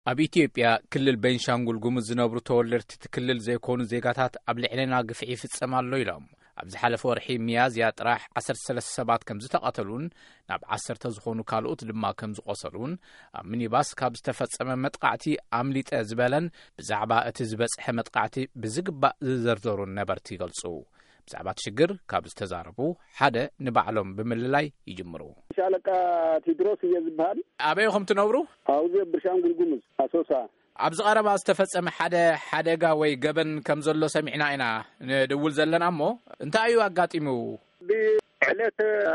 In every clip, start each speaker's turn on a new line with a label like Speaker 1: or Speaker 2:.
Speaker 1: ኣብ ኢትዮጵያ ክልል ቤንሻንጉል ጉሙዝ ዝነብሩ ተወለድቲ ክልል ዘይኮኑ ዜጋታት ኣብ ልዕለና ግፍዒ ይፍጸማሎ ኢሎም ኣብ ዝሓለፈ ወርሒ ሚያዝያ ጥራሕ 13 ሰባት ከም ዝተቐተሉን ናብ 10 ዝኾኑ ካልኦት ድማ ከም ዝቆሰሉን ኣብ ሚኒባስ ካብ ዝተፈጸመ መጥቃዕቲ ኣምሊጠ ዝበለን ብዛዕባ እቲ ዝበጽሐ መጥቃዕቲ ብዝግባእ ዝዘርዘሩን ነበርቲ ይገልጹ። ብዛዕባ ሽግር ካብ ዝተዛረቡ ሓደ ንባዕሎም ብምልላይ ይጅምሩ።
Speaker 2: ሻለቃ ቴድሮስ ይዝባል
Speaker 1: ኣበይኹም ትነብሩ?
Speaker 2: አውዚ ቤንሻንጉል ጉሙዝ አሶሳ።
Speaker 1: ኣብ ዝቐረባ ዝተፈጸመ ሓደጋ ወይ ገበን ከም ዘሎ ሰሚዕና ኢና ንድውል ዘለና እሞ እንታይ እዩ ኣጋጢሙ?
Speaker 2: ብዕለት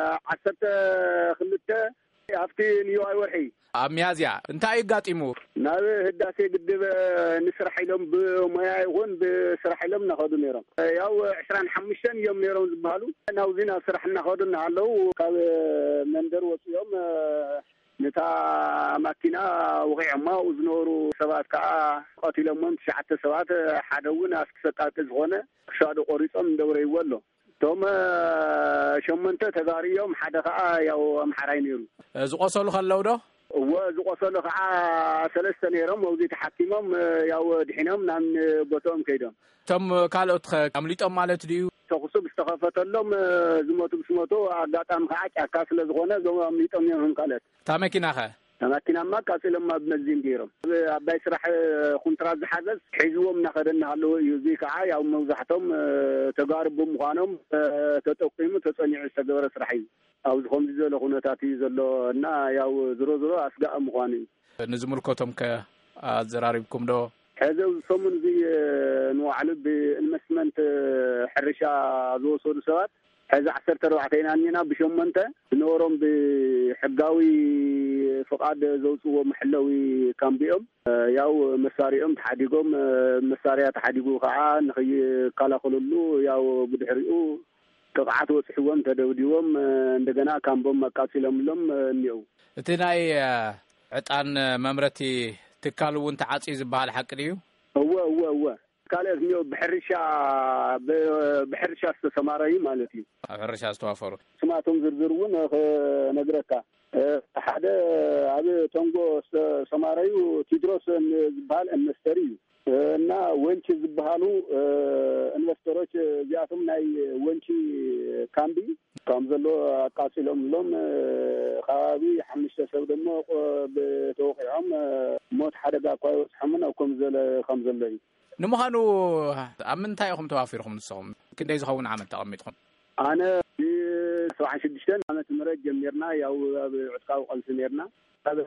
Speaker 2: 12 ኣብቲ ኒዋይ ወርሒ
Speaker 1: ኣብ ሚያዝያ እንታይ ኣጋጢሙ?
Speaker 2: ናብ ህዳሴ ግድብ ንስራሕ ኢሎም ብሞያ ይኹን ብስራሕ ኢሎም እናኸዱ ነይሮም። ያው 25 እዮም ነይሮም ዝበሃሉ ናብዚ ናብ ስራሕ እናኸዱ እናሃለው ካብ መንደር ወፅዮም ነታ ማኪና ወቂዖማ ዝነበሩ ሰባት ከዓ ቀቲሎሞም 9 ሰባት ሓደ እውን ኣስክሰቃቂ ዝኾነ ክሳዱ ቆሪፆም እንደውረይዎ ኣሎ። ቶም 8 ተጋሪዮም ሓደ ከዓ ያው ኣምሓራይ ነይሩ።
Speaker 1: ዝቆሰሉ ከለው ዶ?
Speaker 2: ዝቆሰሉ ከዓ 3 ነይሮም ወዚ ተሓኪሞም ያው ድሒኖም ናብ ቦታኦም ከይዶም።
Speaker 1: ቶም ካልኦት ኣምሊጦም ማለት ድዩ?
Speaker 2: ተኹሱ ብዝተኸፈተሎም ዝሞቱ ብስሞቱ ኣጋጣሚ ከዓ ጫካ ስለ ዝኾነ ዞም ኣምሊጦም እዮም ካልኦት።
Speaker 1: ታ መኪና ኸ?
Speaker 2: መኪናማ ቃፂሎማ ብመዝን ገይሮም ኣባይ ስራሕ ኮንትራት ዝሓዘዝ ሒዝዎም እናኸደና ኣለዎ እዩ። እዚ ከዓ ያው መብዛሕቶም ተጋርቡ ምዃኖም ተጠቂሙ ተጸኒዑ ዝተገበረ ስራሕ እዩ። ኣብ ዝኸምዚ ዘሎ ኩነታት እዩ ዘሎ እና ያው ዝሮ ኣስጋእ ምዃኑ እዩ።
Speaker 1: ንዝምልከቶም ከኣዘራሪብኩም ዶ?
Speaker 2: ሕዚ ሰሙን እዚ ንባዕሉ ብኢንቨስትመንት ሕርሻ ዝወሰዱ ሰባት ሕዚ 14 ኢና ኒና ብ8 ዝነበሮም ብሕጋዊ ፍቃድ ዘውፅዎ መሕለዊ ካምቢኦም ያው መሳሪኦም ተሓዲጎም መሳርያ ተሓዲጉ ከዓ ንኸይከላኸለሉ ያው ብድሕሪኡ ቅጥዓት ወፅሕዎም ተደብዲቦም እንደገና ካምቦም ኣቃፂሎምሎም እኒአው።
Speaker 1: እቲ ናይ ዕጣን መምረቲ ትካል እውን ተዓፂ ዝበሃል ሓቂ ድዩ?
Speaker 2: እወ ካልኦት እኒአው ብሕርሻ ዝተሰማረዩ ማለት እዩ።
Speaker 1: ኣብ ሕርሻ ዝተዋፈሩ
Speaker 2: ስማቶም ዝርዝር እውን ነግረካ። ሓደ ኣብ ቶንጎ ዝተሰማረዩ ቴድሮስ ዝበሃል ኢንቨስተር እዩ እና ወንቺ ዝበሃሉ ኢንቨስተሮች እዚኣቶም ናይ ወንቺ ካምቢ ከም ዘሎ ኣቃፂሎምሎም ከባቢ 5 ሰብ ደሞ ብተወቂዖም ሞት ሓደጋ እኳ ይወፅሖምን ኣብ ከም ዘሎ እዩ።
Speaker 1: ንምዃኑ ኣብ ምንታይ ኢኹም ተዋፊርኩም ንስኹም? ክንደይ ዝኸውን ዓመት ተቐሚጥኩም?
Speaker 2: ኣነ 76 ዓመት ምረት ጀሚርና ያው ኣብ ዕጥቃዊ ቐልሲ ነርና ኣብ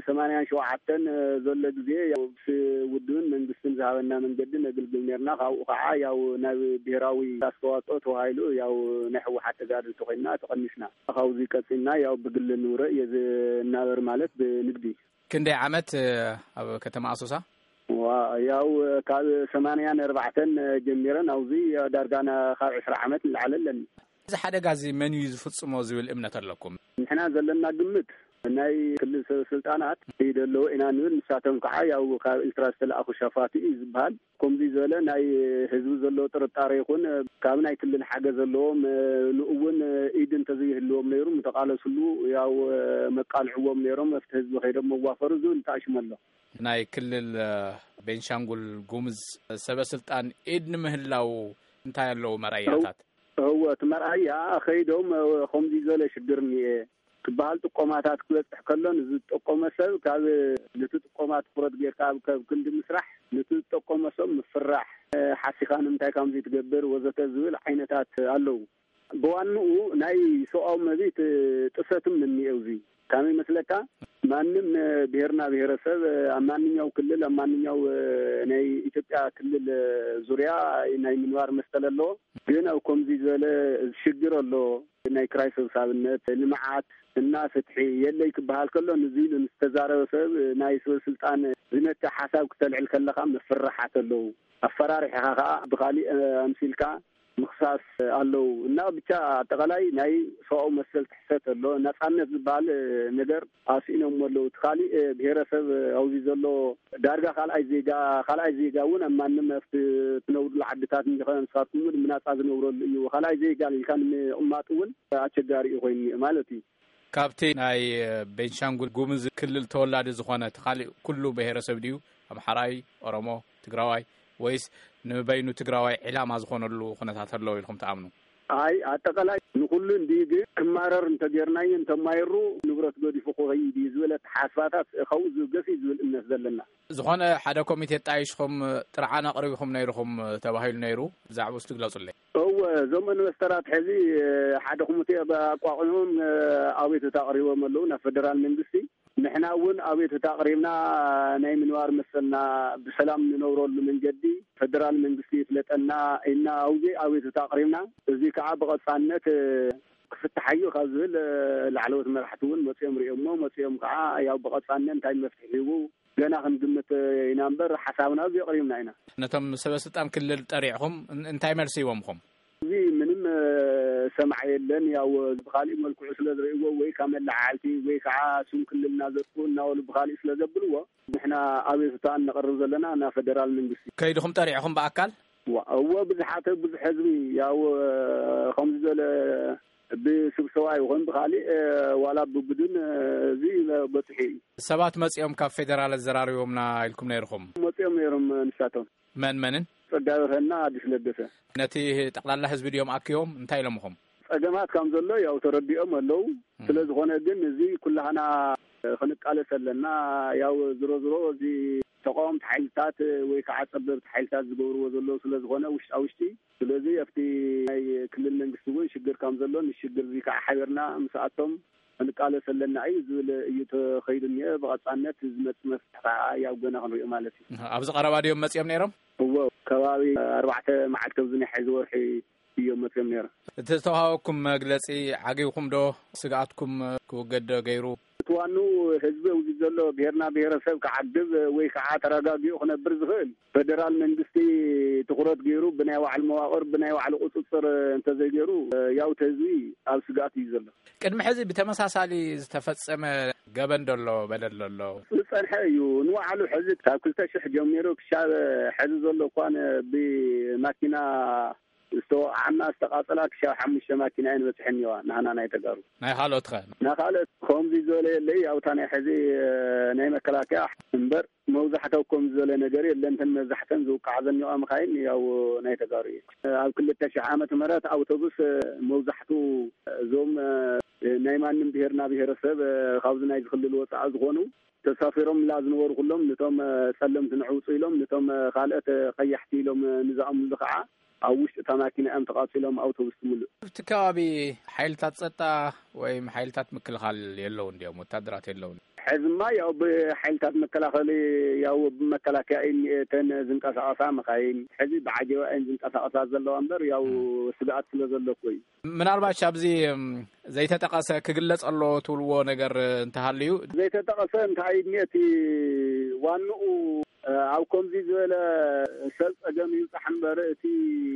Speaker 2: 87 ዘሎ ግዜ ያው ውድብን መንግስትን ዝሃበና መንገዲ ነግልግል ነርና። ካብኡ ከዓ ያው ናብ ብሄራዊ ኣስተዋፅኦ ተዋሂሉ ያው ናይ ሕወሓት ተጋድልቲ ኮይና ተቐኒስና። ካብዚ ቀፂልና ያው ብግል ንውረእ የዝናበር ማለት ብንግዲ። ክንደይ ዓመት
Speaker 1: ኣብ ከተማ ኣሶሳ?
Speaker 2: ያው ካብ 84 ጀሚረን ኣብዚ ዳርጋና ካብ 20 ዓመት ንላዕለለን።
Speaker 1: እዚ ሓደጋ እዚ መን እዩ ዝፍጽሞ ዝብል እምነት ኣለኩም?
Speaker 2: ንሕና ዘለና ግምት ናይ ክልል ስልጣናት ይደለው ኢና ንብል ንሳቶም ከዓ ያው ካብ ኤርትራ ዝተለኣኹ ሸፋቲ እዩ ዝበሃል። ከምዚ ዝበለ ናይ ህዝቢ ዘሎ ጥርጣሬ ይኹን ካብ ናይ ክልል ሓገዝ ዘለዎም ንእውን ኢድ እንተዘይህልዎም ነይሩ ምተቃለስሉ ያው መቃልዕዎም ነይሮም ኣብቲ ህዝቢ ከይዶም መዋፈሩ ዝብል ተኣሽሞ ኣሎ።
Speaker 1: ናይ ክልል ቤንሻንጉል ጉሙዝ ሰበስልጣን ኢድ ንምህላው እንታይ ኣለዉ መርኣያታት?
Speaker 2: እቲ መርኣያ ከይዶም ከምዚ ዝበለ ሽግር እኒአ ክበሃል ጥቆማታት ክበፅሕ ከሎ ንዝጠቆመ ሰብ ካብ ነቲ ጥቆማት ትኩረት ጌርካ ካብ ክንዲ ምስራሕ ነቲ ዝጠቆመ ሰብ ምፍራሕ ሓሲኻ ንምንታይ ከምዚ ትገብር ወዘተ ዝብል ዓይነታት ኣለዉ። ብዋንኡ ናይ ሰብኣዊ መብት ጥሰትም እኒአው እዚ ከመይ መስለካ ማንም ብሄርና ብሄረሰብ ኣብ ማንኛው ክልል ኣብ ማንኛው ናይ ኢትዮጵያ ክልል ዙርያ ናይ ምንባር መስጠል ኣለዎ። ግን ኣብ ከምዚ ዝበለ ዝሽግር ኣሎ ናይ ክራይ ሰብሳብነት ልምዓት እና ፍትሒ የለይ ክበሃል ከሎ ንዚሉ ንዝተዛረበ ሰብ ናይ ስልጣን ዝመተ ሓሳብ ክተልዕል ከለካ መፍራሓት ኣለዉ። ኣፈራሪሕኻ ከዓ ብኻሊእ ኣምሲልካ ምክሳስ ኣለዉ እና ብቻ ኣጠቃላይ ናይ ሰብኣዊ መሰል ትሕሰት ኣሎ። ነፃነት ዝበሃል ነገር ኣስኢኖም ኣለዉ። ካሊእ ብሄረሰብ ኣብዚ ዘሎ ዳርጋ ካልኣይ ዜጋ እውን ኣብ ማንም ኣብቲ ትነብሩሉ ዓድታት ንስኻትኩም ብናፃ ዝነብረሉ እዩ ካልኣይ ዜጋ ኢልካ ንምቕማጥ እውን ኣቸጋሪ እዩ ኮይኑ ማለት እዩ።
Speaker 1: كابتن ناي بنشانغول غومز كلل تولاد زخونه تخالي كله بهرسب ديو امحراي اورمو تግራዋይ ወይስ ንበይኑ ትግራዋይ ዕላማ ዝኾነሉ ኩነታት ኣሎ ኢልኩም ተኣምኑ?
Speaker 2: አይ አጠቃላይ ንኩሉ እንዲግ ክማረር እንተገርናይ እንተማይሩ ንብረት ገዲፉ ቆይ ዝብለት ሓስባታት ኸውዝ ገፊ ዝብል እነት ዘለና
Speaker 1: ዝኾነ ሓደ ኮሚቴ ጣይሽኩም ጥርዓና ቅርቢኩም ነይሩኩም ተባሂሉ ነይሩ ዛዕባ ውስጥ ግለጹልኝ
Speaker 2: ዘመን መስተራት ሕዚ ሓደ ኮሚቴ ባቋቁሞም አቤት ተaqሪቦም ኣለው ና ፌደራል መንግስቲ ንሕና እውን አቤት ተaqሪብና ናይ ምንዋር መሰልና በሰላም ንነብረሉ መንገዲ ፌደራል መንግስቲ ፍለጠና እና አውዚ አቤት ተaqሪብና እዚ ከዓ በቀጻነት ክፍትሐዩ ካብዝብል ላዕለወት መራሕቲውን መጽኦም ሪኦሞ መጽኦም ከዓ ያው በቀጻነት እንታይ መፍትሒው ገና ክንግምት ኢና እምበር ሓሳብና ዘቕሪብና ኢና ነቶም
Speaker 1: ሰበስልጣን ክልል ጠሪዕኹም እንታይ መልሲዎምኩም
Speaker 2: እዚ ምንም ሰማዕ የለን ያው ብኻሊ መልክዑ ስለዝርእዎ ወይ ካመላዓልቲ ወይ ከዓ ሱም ክልልና ዘጥቁ እናወሉ ብኻሊ ስለዘብልዎ ንሕና አቤቱታን ነቕርብ ዘለና ና ፌደራል መንግስቲ
Speaker 1: ከይድኹም ጠሪዕኹም በአካል
Speaker 2: ብዙሓት ብዙሕ ህዝቢ ያው ከምዚ ዘለ ብስብሰባ ይኹን ብኻሊ ዋላ ብቡድን እዚ በፅሒ
Speaker 1: ሰባት መጽኦም ካብ ፌደራል ዘራሪቦምና ኢልኩም ነይርኩም
Speaker 2: መጽኦም ነይሮም ንሳቶም
Speaker 1: መንመንን
Speaker 2: ጸጋብኸና አዲስ ለገሰ
Speaker 1: ነቲ ጠቅላላ ህዝቢ ዲዮም አክዮም እንታይ ኢሎምኹም
Speaker 2: ጸገማት ከም ዘሎ ያው ተረዲኦም ኣለው ስለዝኾነ ግን እዚ ኩላህና ክንቃለስ ኣለና ያው ዝሮ እዚ ተቃውምቲ ሓይልታት ወይ ከዓ ፀበብቲ ሓይልታት ዝገብርዎ ዘሎ ስለዝኾነ ውሽጣውሽቲ ስለዚ ኣብቲ ናይ ክልል መንግስቲ እውን ሽግር ከም ዘሎ ንሽግር እዚ ከዓ ሓበርና ምስኣቶም ክንቃለስ ኣለና እዩ ዝብል እዩ ተኸይድኒየ ብቐጻነት ዝመጽ መፍትሒ ከዓ ያው ገና ክንሪኦ ማለት እዩ
Speaker 1: ኣብዚ ቀረባ ዲዮም መጽኦም ነይሮም
Speaker 2: ከባቢ 4 መዓልቲ ከብዝኒ ሕዚ ወርሒ እዮም መጽኦም ነይሮም
Speaker 1: ተተዋሃበኩም መግለጺ ዓጊብኩም ዶ ስጋኣትኩም ክውገድ ገይሩ ትዋኑ
Speaker 2: ህዝቢ ውዚ ዘሎ ብሄርና ብሄረሰብ ክዓግብ ወይ ከዓ ተረጋጊኡ ክነብር ዝኽእል ፌደራል መንግስቲ ትኩረት ገይሩ ብናይ ባዕሉ መዋቕር ብናይ ባዕሉ ቁፅፅር እንተዘይገይሩ ያው ህዝቢ ኣብ ስጋኣት እዩ ዘሎ
Speaker 1: ቅድሚ ሕዚ ብተመሳሳሊ ዝተፈጸመ ገበን ደሎ በደል ኣሎ
Speaker 2: ዝጸንሐ እዩ ንባዕሉ ሕዚ ካብ 2000 ጀሚሩ ክሻብ ሕዚ ዘሎ እኳን ብማኪና استوعنا استقاطلا كشا حمش ماكينه ان بصحنيوا نحنا ناي تغارو
Speaker 1: ناي حالوت خا
Speaker 2: نخالت كومزي زولي لي او تاني حزي ناي مكلاكيا انبر موزحتو كومزي زولي نجر يلنتن مزحتن زو قعزنيو امخاين ياو ناي تغارو او كل تشعامه مرات اوتوبوس موزحتو زوم ناي مانم بهرنا بهرسب خاوز ناي خلل وصع زغونو تسافرهم لازم نور كلهم نتوم سلمت نعوصيلهم نتوم خالات قيحتيلهم نزام لخعه أوش تماكين أم تقاتلهم أوتوبوس ملء.
Speaker 1: تكابي حيلتات ستا ويم حيلتات مكلخال يلون ديو متدرات يلون.
Speaker 2: حزما ياو بحيلتات مكلخال ياو بمكلكين تن زنقاس عصا مخاين حزب بعجوا إن زنقاس عصا زلوا أمبر ياو سبعات زلوا كوي.
Speaker 1: من 4 شابزي زي تتقاس كجلس الله تولو نجر انتهاليو.
Speaker 2: زي تتقاس انتهاي نيتي وانو أو كمزي زولا سلط أجمع تحمل تي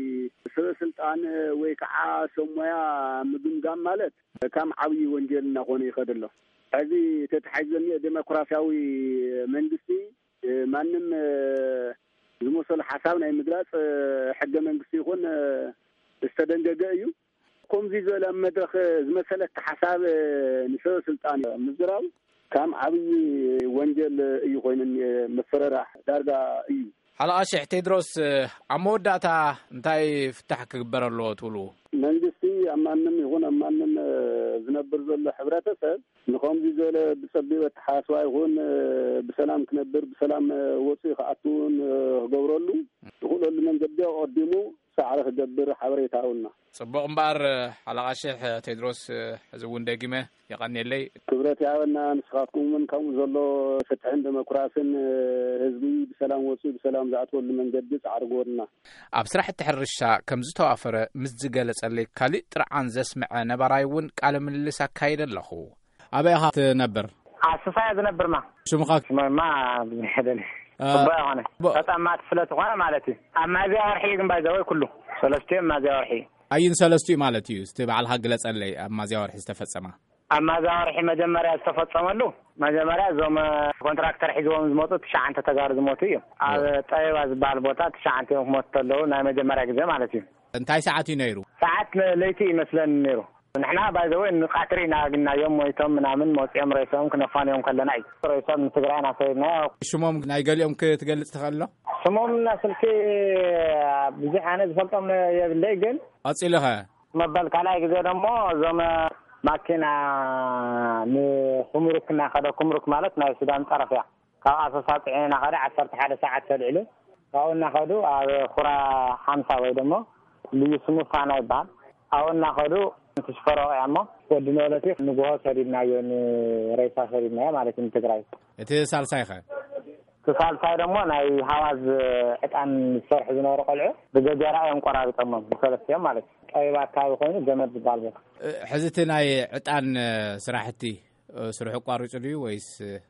Speaker 2: سلطان ويكعا سمويا مدن جام مالت كم عوي ونجل نقوني خدله هذه تتحجزني ديمقراطياوي منجستي ما نم الموصل حسابنا المدرس حق منجستي يكون استدنجاجيو كمزي زولا مدرخ مسألة حساب نسوي سلطان مزراو كم عبي ونجل يكون مفررة دارجة إيه.
Speaker 1: على أشياء تدرس عمود داتا انتاي فتح كبر الله طولو.
Speaker 2: منجستي أما نم يكون أما نم زنبر زل حبرته سب نقوم بزول بسبب التحاسوا يكون بسلام كنبر بسلام وصي خاتون جورلو يقول لمن جبده قدمه سعره جبر حبري تعاوننا.
Speaker 1: صبغ مبار على أشياء تدرس زون دقيمة يقني لي
Speaker 2: كبرت يعاوننا نسخاتكم من كم زلوا فتحين ديمقراطيا حزبي بسلام وصي بسلام زعتوا لمن جدد عرقورنا
Speaker 1: أبصراحة التحرشة كم زتوافر مزجلس اللي كالي طرعان زسمع نبرايون قال من اللي سكايد اللخو أبي هات نبر
Speaker 3: عصفايا نبر ما
Speaker 1: شو مخاك
Speaker 3: ما بنحدني طبعا أنا ما تفلت وانا مالتي أما ذي أرحي جنب هذا كله ثلاثين ما ذي أرحي
Speaker 1: أين ثلاثين مالتي استبع على هجلس اللي أما ذي أرحي استفسمه
Speaker 3: أما ذا أرحي مجمرة استفسمه له مجمرة زوم كونتراكتر حجوم زموتو تشع أنت تجار زموتيه طيب از بالبوتات تشع أنت موت له نعم مجمرة كذا مالتي
Speaker 1: انتي ساعتي نيرو
Speaker 3: ساعات ليتي مثلا نيرو نحنا بايدوي نقاترينا قلنا يوم ويتم منامن موصيم رئيسهم كنفان يوم كلنا اي رئيسهم تግራይና ሰይድና
Speaker 1: ሽሞም ናይ ገሊኦም ክትገልጽ ተኸሎ
Speaker 3: ሽሞም ናስልኪ ብዙሕ ኣነ ዝፈልጦም የብለይ ግን
Speaker 1: ኣጽለኸ
Speaker 3: መበል ካልኣይ ግዜ ደሞ ዞም ማኪና ንኹምሩክና ኸደ ኩምሩክ ማለት ናይ ሱዳን ጠረፍ እያ ካብ ኣሶሳ ፅዒና ኸደ 11 ሰዓት ተልዕሉ ካብኡና ኸዱ ኣብ ኹራ 50 ወይ ደሞ ልዩ ስሙ ፋና ይባል ኣብኡና ኸዱ تشفروا يا عمو ودنولتي نغو سرينا يون رئيسا سرينا ማለት ነው ትግራይ
Speaker 1: እቲ ሳልሳይ ኸ
Speaker 3: ሳልሳይ ደሞ ናይ ሃዋዝ እጣን ሰርሕ ዝነበሩ ቆልዑ በገጀራ እዮም ቆራሪጦም በሰለስተ ማለት ቀይባ አካባቢ ኮይኑ ገመድ ዝባል
Speaker 1: ሕዝቲ ናይ እጣን ስራሕቲ ስሩሕ ቋሪጹ እዩ ወይስ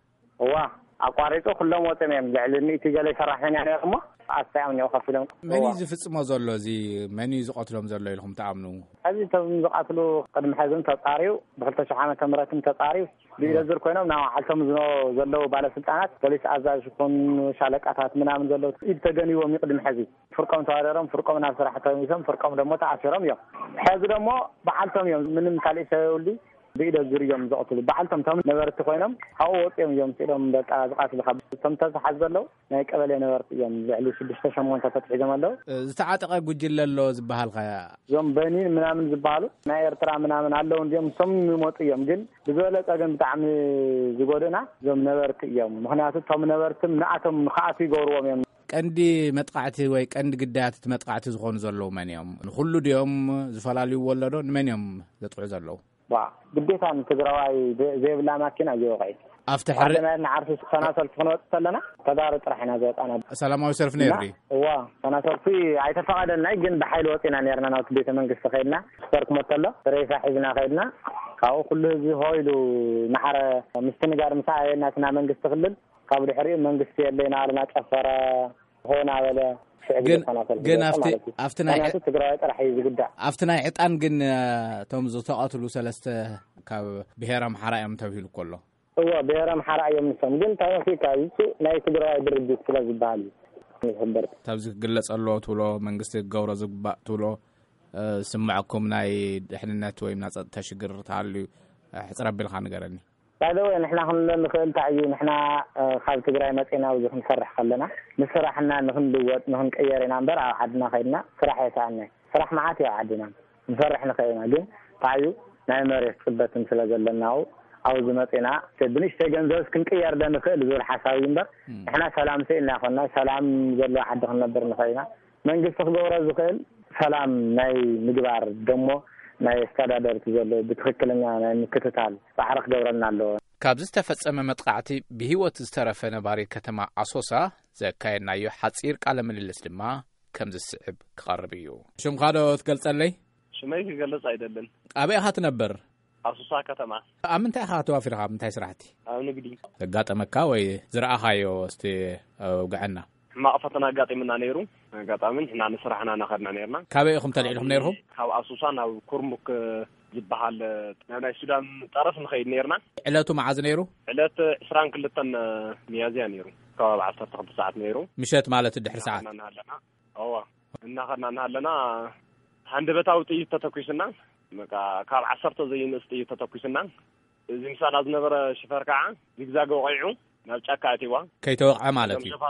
Speaker 3: ዋ አቋሪጦ ሁሉም ወጥም እዮም ልዕልኒ እቲ ገለ ሰራሕተኛ ነርሞ ኣስተያም ነው ከፍሎም
Speaker 1: መን ዝፍጽሞ ዘሎ እዚ መን ዝቀትሎም ዘሎ ኢልኩም ተኣምኑ
Speaker 3: እዚ ተም ዝቀትሉ ቀድም ሓዘን ተጣሪው ብ2000 ዓመተ ምህረት ተጣሪው ቢለዝር ኮይኖም ናው ሓልቶም ዘለው ባለስልጣናት ፖሊስ አዛዥ ኮን ሻለቃታት ምናምን ዘለው ይተገኒዎም ይቅድም ሕዚ ፍርቆም ተዋደሮም ፍርቆም ናብ ስራሕቶም ይሰም ፍርቆም ደሞ ተኣሲሮም እዮም ሕዚ ደሞ በዓልቶም እዮም ምንም ካልእ ሰውሊ ቢለዝር እዮም ዝቀትሉ በዓልቶም ተም ነበርቲ ኮይኖም ሃው ወጥዮም እዮም ሲሎም በቃ ዝቃትሉ ካብ ተምተዝ ሓዘለው ናይ ቀበሌ ነበርቲ እዮም ዝዕሉ 6-8 ተፈትሒዞም ኣለው
Speaker 1: ዝተዓጠቀ ጉጅለ ኣሎ ዝበሃል ኸ
Speaker 3: ዞም በኒን ምናምን ዝበሃሉ ናይ ኤርትራ ምናምን ኣለው እንዲም ሶም ይሞጡ እዮም ግን ብዘበለጸ ግን ብጣዕሚ ዝጎደና ዞም ነበርቲ እዮም ምክንያቱ ቶም ነበርትም ንኣቶም ንኻኣቱ ይገብርዎም እዮም ቀንዲ
Speaker 1: መጥቃዕቲ ወይ ቀንዲ ግዳያት መጥቃዕቲ ዝኾኑ ዘለው መን እዮም ኩሉ ዲኦም ዝፈላልዩ ወለዶ ንመን እዮም ዘጥዑ ዘለው
Speaker 3: ግዴታ ትግራዋይ ዘይብላ ማኪና ይወቀይ አፍተሐረ ነዓርፍ ሰናሰል ተነወጥተለና ተዳር ጥራሕና ዘጣና
Speaker 1: ሰላማዊ ሰልፍ ነይርዲ
Speaker 3: ዋ ሰናሰልፊ አይተፈቀደልና ግን በኃይል ወጥና ነርና ነው ቤተ መንግስት ኸይድና ስፐርክ መተለ ረይሳ ሒዝና ኸይድና ካው ኩሉ እዚ ሆይሉ ማሕረ ምስትንጋር ምሳይናትና መንግስት ክልል ካብ ድሕሪ መንግስት የለና አለና ጨፈረ ሆና በለ
Speaker 1: ግን አፍተናይ
Speaker 3: ትግራይ ጥራሕ ይዝግዳ
Speaker 1: አፍተናይ ዕጣን ግን ቶም ዝተቀትሉ ሰለስተ ካብ ብሔራ አምሓራ እዮም ተብሂሉ ኮሎ
Speaker 3: ብሔራ አምሓራ እዮም ንሰም ግን ታሪካ ይቺ ናይ ትግራይ ድርጅት ስለዝባል ይሕበር
Speaker 1: ታብዚ ግለጸሎ ትብሎ መንግስቲ ገብሮ ዝግባእ ትብሎ ስምዓኩም ናይ ድሕንነት ወይ ናይ ጸጥታ ሽግር ተሃልዩ ሕጽረብልካ ንገረኒ
Speaker 3: بعدو نحنا نخل تعيين نحنا خال تجري متينا وزخ نسرح خلنا نسرحنا نخن دوت نخن كيرنا نبر عدنا خيرنا سرح يسعنا سرح معاتي عدنا نسرحنا خيرنا جن تعيو نعمر يثبت مثل جلناو أو زمتنا تبنيش تجنزوس كن كير ده نخل زور حساوي نبر إحنا سلام سيلنا خلنا سلام جل حد خلنا نبر نخيرنا من قصة خبورة زخيل سلام ناي مجبار دمو ናይ استعدادر تزل بتخكلنا نكتتال فحرق دورنا له
Speaker 1: ካብዝ ተፈጸመ መጥቃዕቲ ብህይወት ዝተረፈ ነባሪ ከተማ ኣሶሳ ዘካየናዮ ሓጺር ቃለ ምልልስ ድማ ከም ዝስዕብ ክቀርብ እዩ ሽምካዶ ትገልጸለይ
Speaker 4: ሽመይ ክገልጽ አይደለም
Speaker 1: ኣበይ ኻት ነበር
Speaker 4: ኣሶሳ ከተማ
Speaker 1: ኣምንታይ ኻት ዋፊርካ ምንታይ ስራሕቲ
Speaker 4: ኣብ ንግዲ
Speaker 1: ተጋጠመካ ወይ ዝረአኻዮ እስቲ ውግዕና
Speaker 4: ማቅፈተና ጋጢምና ነይሩ ጋጣምን ሕና ንስራሕና ናኸድና ነርና
Speaker 1: ካበይ ኢኹም ተልዒልኩም ነይርኩም
Speaker 4: ካብ ኣሶሳ ናብ ኩርሙክ ዝበሃል ናይ ሱዳን ጠረፍ ንኸይድ ነርና
Speaker 1: ዕለቱ መዓዝ ነይሩ
Speaker 4: ዕለት 22 ሚያዝያ ነይሩ ካብ 12 ሰዓት ነይሩ
Speaker 1: ምሸት ማለት ድሕሪ ሰዓት
Speaker 4: ኣዋ እናኸድና ናለና ሃንደበታዊ ጥይት ተተኩስና በቃ ካብ 10 ዘይንስ ጥይት ተተኩስና እዚ ምሳና ዝነበረ ሽፈር ከዓ ዚግዛግ ወቂዑ ናብ ጫካ ኣቲዋ
Speaker 1: ከይተወቅዐ ማለት እዩ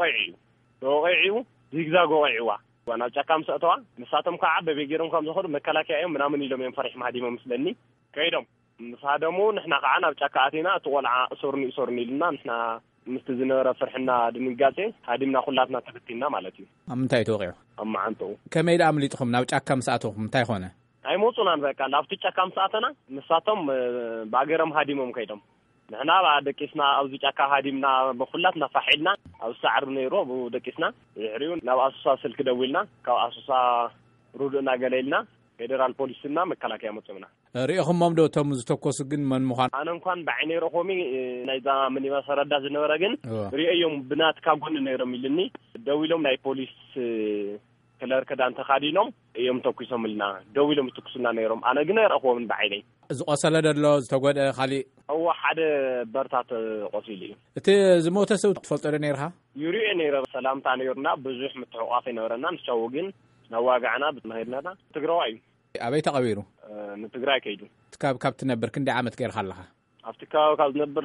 Speaker 4: ተወቂዑ ዚግዛግ ወቂዑዋ وانا ጫካም ሰጥተዋ ንሳቶም ከዓ በቤጌሮም ከም ዝኸዱ መከላከያ እዮም ምናምን ኢሎም እዮም ፈሪሕ ማህዲሞ መስለኒ ከይዶም ንሳደሙ ንሕና ከዓ ናብ ጫካ ኣቲና ተቆልዓ ሶርኒ ኢልና ንሕና ምስቲ ዝነበረ ፍርሕና ድንጋጼ ሃዲምና ኩላትና ተፈቲና ማለት እዩ
Speaker 1: ኣምንታይ ተወቂዑ
Speaker 4: ኣማዓንቱ
Speaker 1: ከመይዳ ኣምሊጥኩም ናብ ጫካም ሰኣትኩም እንታይ ኾነ
Speaker 4: ኣይሞፁናን በቃ ላፍቲ ጫካም ሰኣተና ንሳቶም ባገረም ሃዲሞም ከይዶም نحنا بعد دقيسنا أو زيجاكا هاديمنا بخلاتنا فحيلنا أو سعر نيرو بدقيسنا يحريون لو أسوسا سلك دويلنا كأو أسوسا رودنا قليلنا فيدرال بوليسنا مكلاكيا متمنا
Speaker 1: ريهم ممدو تم زتوكوس جن من مخان
Speaker 4: أنا مكان بعيني رقمي نيدا مني ما صار داز نورجن ريهم بنات كابون نيرو ميلني دويلهم ناي بوليس كلار كده أنت خادينهم يوم توكسهم لنا دويلهم توكسنا نيرهم أنا جنير أقوى من بعيني
Speaker 1: زقصلا دلو زتوجد خالي
Speaker 4: هو حد برتات قصيلي
Speaker 1: أنت زموت سوت تفضل نيرها
Speaker 4: يوري نير سلام تاني يورنا بزح متوقف نورنا نشوقين نواقعنا بتمهرنا تجرواي
Speaker 1: أبي تقبيرو
Speaker 4: نتقرأ كيدو
Speaker 1: كاب تنبر كندي عامت غير خلها
Speaker 4: أفتكار كاب نبر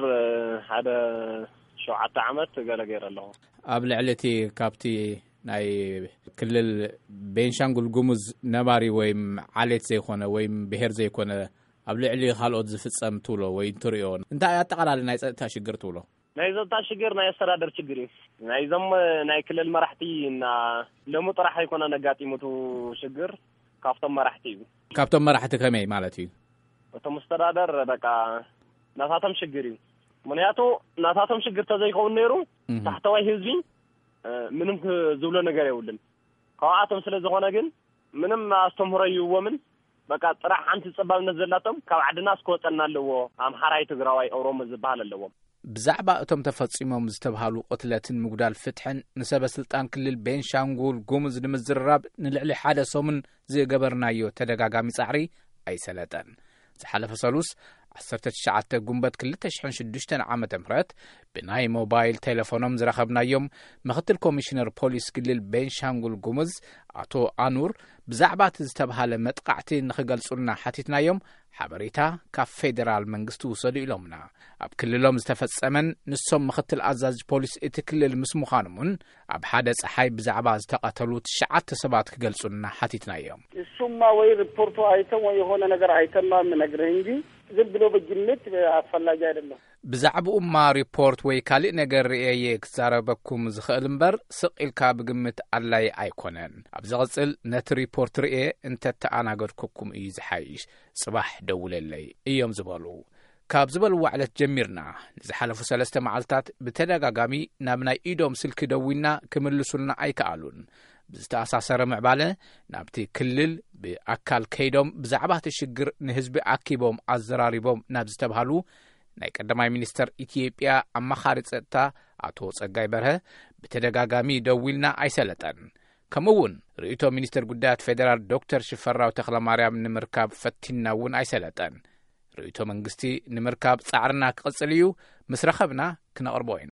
Speaker 4: هذا شو عت عامت قال غير الله
Speaker 1: قبل علتي كابتي ناي كل بينشانغول غومز نباري ويم عليت زي خونه ويم بهر زي كونه قبل علي خالود زفصم تولو وي تريون انت ياتقال ناي صتا شجر تولو
Speaker 4: ناي زتا شجر ناي استرادر شجري ناي زم ناي كل المرحتي ان لمو طرح يكون نغاطي متو شجر كافتم مرحتي كمي مالتي وتمسترادر بقى ناتاتم شجري منياتو ناتاتم شجر تزيكون نيرو تحتوي هزبي منم زولو ነገር ይውልን ካዋአቶም ስለዝኾነ ግን ምንም አስተምረዩ ወምን በቃ ጥራህ አንተ ጽባብነት ዘላቶም ካብ ዓድና ስኮጠና ኣለዎ አምሐራይ ትግራዋይ ኦሮሞ ዝባሃል ኣለዎ
Speaker 1: ብዛዕባ እቶም ተፈጺሞም ዝተባሃሉ ቆትለትን ምጉዳል ፍትሕን ንሰበ ስልጣን ክልል ቤንሻንጉል ጉሙዝ ንምዝራብ ንልዕሊ ሓደ ሰሙን ዝገበርናዮ ተደጋጋሚ ጻዕሪ ኣይሰለጠን ዝሓለፈ ሰሉስ 19 ጉንበት 2006 ዓመተ ምህረት ብናይ ሞባይል ቴሌፎኖም ዝረኸብናዮም ምክትል ኮሚሽነር ፖሊስ ክልል ቤንሻንጉል ጉሙዝ አቶ አኑር ብዛዕባ ዝተባሃለ መጥቃዕቲ ንኽገልጹልና ሓቲትናዮም ሓበሬታ ካብ ፌደራል መንግስቲ ውሰዱ ኢሎምና ኣብ ክልሎም ዝተፈጸመን ንሶም ምክትል ኣዛዥ ፖሊስ እቲ ክልል ምስ ምዃኖምን ኣብ ሓደ ፀሓይ ብዛዕባ ዝተቐተሉ 9 ሰባት ክገልጹልና ሓቲትናዮም
Speaker 2: እሱማ ወይ ሪፖርቱ አይተም ወይ የሆነ ነገር አይተማ ምነግርህ እንጂ ዝም ብሎ በግምት አስፈላጊ አይደለም
Speaker 1: ብዛዕባኡማ ሪፖርት ወይ ካልእ ነገር ርአየ ክዛረበኩም ዝኽእል እምበር ስቂልካ ብግምት ኣላይ ኣይኮነን ኣብ ዝቕጽል ነቲ ሪፖርት ርአየ እንተተኣናገድኩኩም እዩ ዝሓይሽ ጽባሕ ደውለለይ እዮም ዝበሉ ካብ ዝበልዎ ዕለት ጀሚርና ንዝሓለፉ 3 መዓልታት ብተደጋጋሚ ናብ ናይ ኢዶም ስልኪ ደዊና ክምልሱልና ኣይከኣሉን ብዝተኣሳሰረ ምዕባለ ናብቲ ክልል ብኣካል ከይዶም ብዛዕባ ሽግር ንህዝቢ ኣኪቦም ኣዘራሪቦም ናብ ዝተባሃሉ ናይ ቀዳማይ ሚኒስተር ኢትዮጵያ ኣማኻሪ ጸጥታ አቶ ጸጋይ በርሀ ብተደጋጋሚ ደዊልና ኣይሰለጠን ከምውን ርእይቶ ሚኒስተር ጉዳያት ፌደራል ዶክተር ሽፈራው ተኽለማርያም ንምርካብ ፈቲናውን ኣይሰለጠን ርእይቶ መንግስቲ ንምርካብ ጻዕርና ክቕጽል እዩ ምስ ረኸብና ክነቕርቦ